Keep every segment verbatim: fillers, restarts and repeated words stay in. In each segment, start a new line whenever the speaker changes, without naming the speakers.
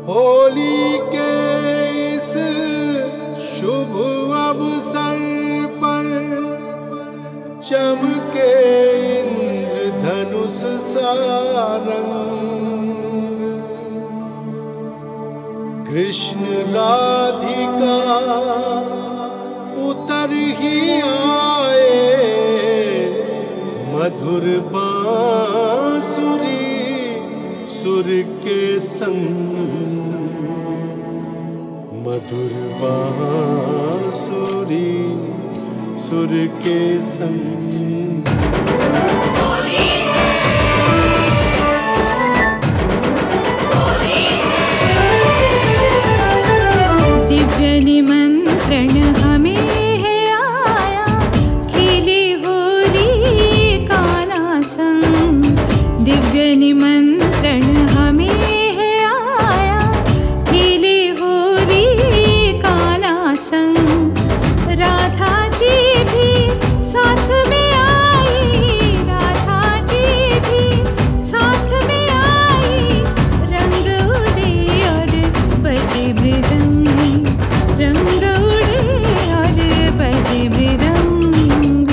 होली के इस शुभ अवसर पर चमके इंद्रधनुष सा रंग, कृष्ण राधिका उतर ही आए मधुर बांसुरी सुर के संग, मधुर बांसुरी सुर के संग।
दिव्य निमंत्रण हमें है आया, खेले होली काना संग। दिव्य निमंत्रण हमें है आया, खेले होली काना संग। राधा जी भी साथ में आई, राधा जी भी साथ में आई। रंग उड़े और बजे मृदंग, रंग उड़े और बजे मृदंग।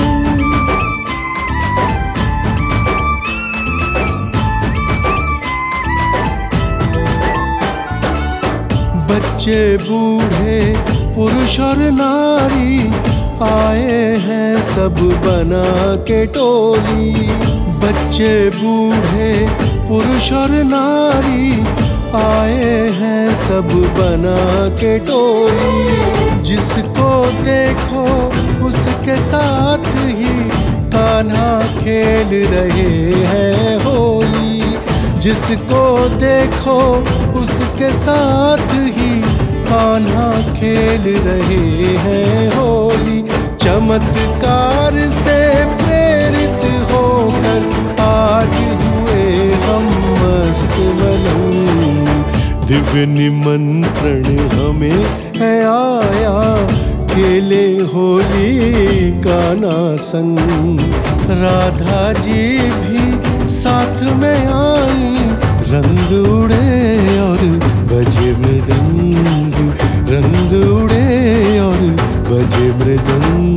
बच्चे बूढ़े पुरुष और नारी आए हैं सब बना के टोली। बच्चे बूढ़े पुरुष और नारी आए हैं सब बना के टोली। जिसको देखो उसके साथ ही कान्हा खेल रहे हैं होली। जिसको देखो उसके साथ ही कान्हा खेल रहे हैं होली। चमत्कार से प्रेरित होकर आज हुए हम मस्त मलंग। दिव्य निमंत्रण हमें है आया, खेले होली कान्हा संग। राधा जी भी साथ में आई, रंग उड़े और बजे मृदंग, रंग उड़े और बजे मृदंग।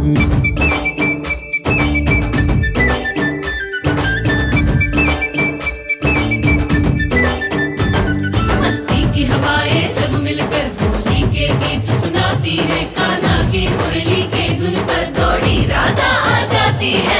मस्ती की हवाएं जब मिलकर होली के गीत सुनाती है, कान्हा की मुरली के धुन पर दौड़ी राधा आ जाती है।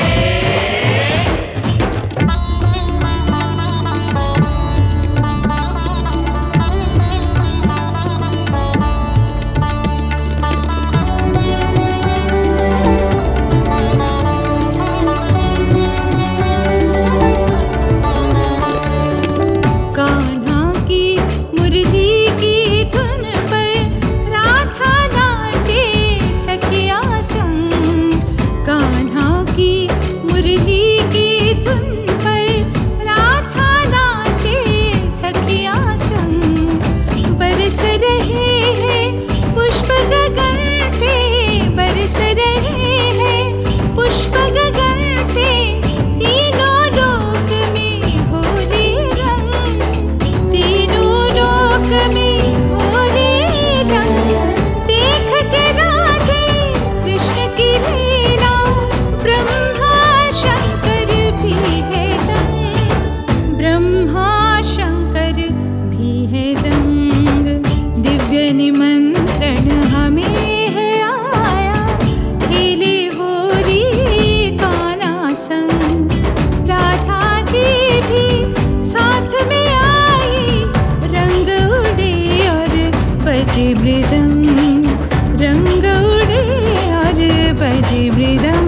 निमंत्रण हमें है आया, खेले होली कान्हा संग। राधा जी भी साथ में आई, रंग उड़े और बजे मृदंग, रंग उड़े और बजे मृदंग।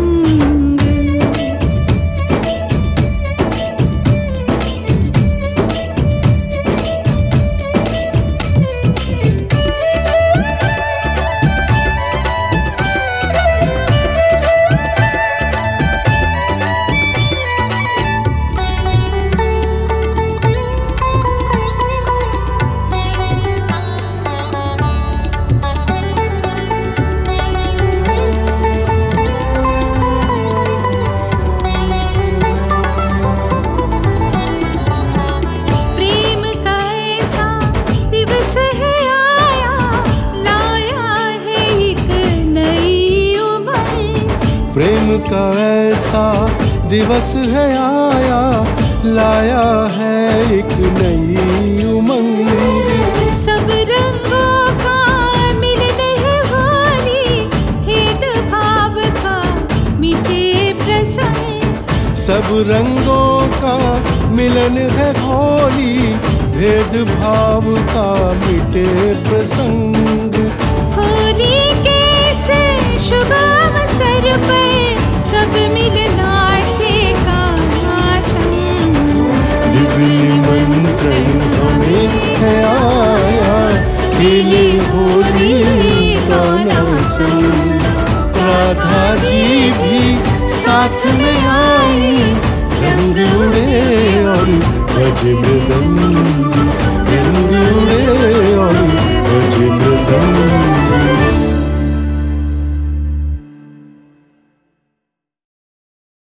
का ऐसा दिवस है आया, लाया है एक नई उमंग।
सब रंगों का मिलन है होली, भेदभाव का मिटे प्रसंग।
सब रंगों का मिलन है होली, भेदभाव का मिटे प्रसंग।
होली के इस शुभ अवसर पर सब मिल नाचे गाना संग।
दिव्य निमंत्रण हमें है आया, खेले होली गाना संग। राधा जी भी साथ में आई, रंग उड़े और बजे मृदंग, रंग उड़े और बजे मृदंग।